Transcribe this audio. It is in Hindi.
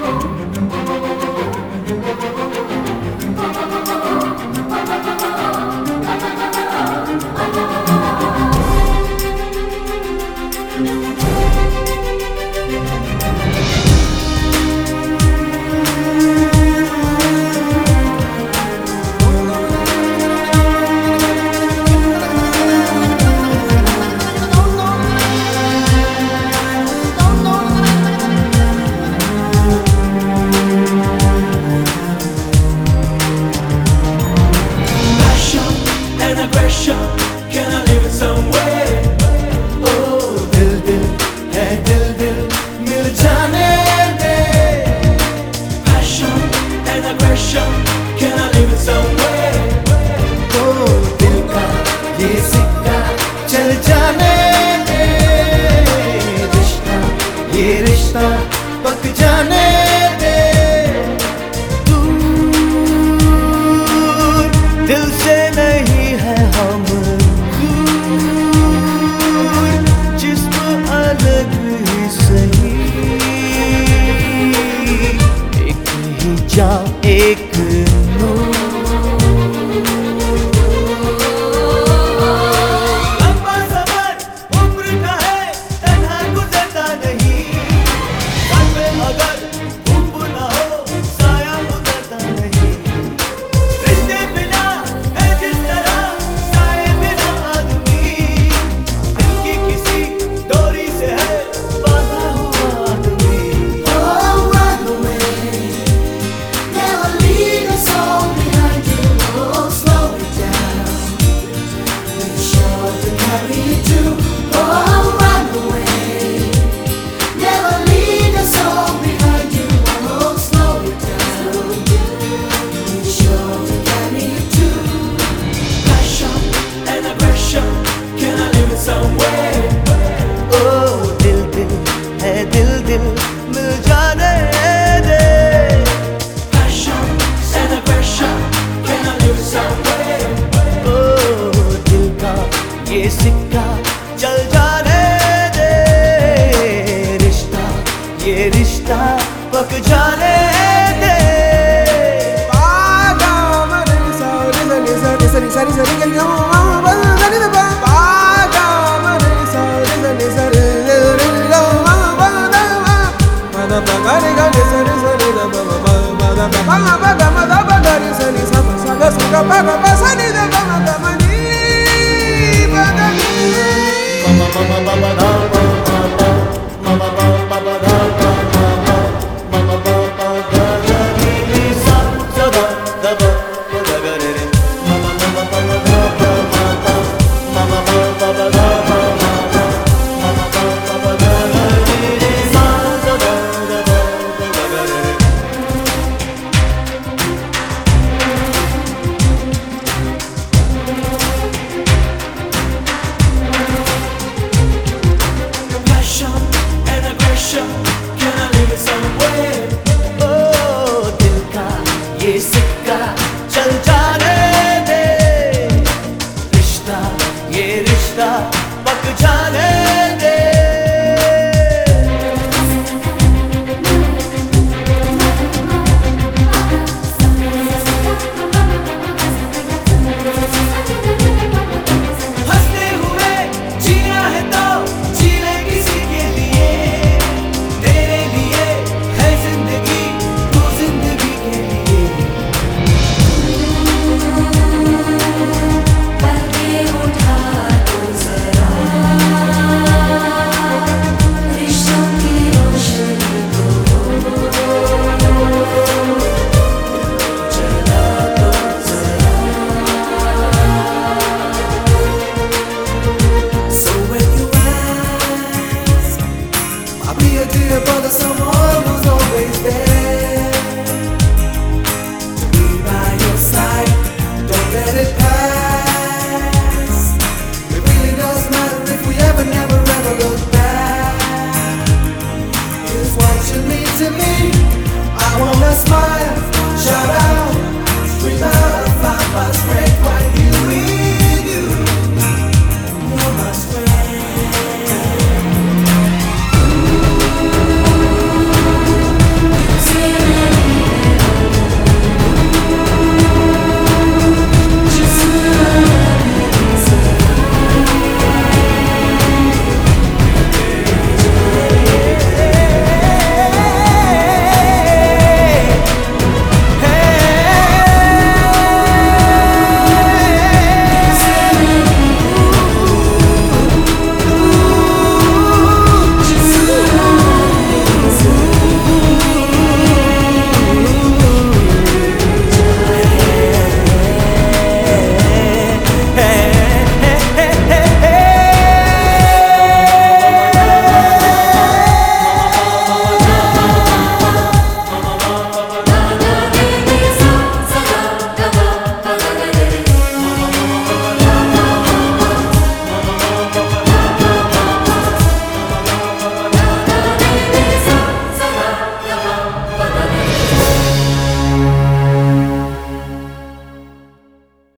Can I live it somewhere? Oh, दिल दिल है दिल दिल मिल जाने दे. Passion and aggression. Can I live it somewhere? Oh, दिल का ये सिक्का चल जाने दे. रिश्ता ये रिश्ता पक जाने दे. दूर दिल से नहीं है हम एक नूर. लंबा सफर उम्र का है तन्हा गुजरता नहीं. साथ में अगर धूप ना हो साया उतरता नहीं. रिश्ते बिना है जिस तरह साए बिना आदमी. दिल की किसी डोरी से है बांधा हुआ आदमी. ये सिक्का चल जाने दे. रिश्ता ये रिश्ता पक जाने दे. Can I live it somewhere? Oh, दिल का ये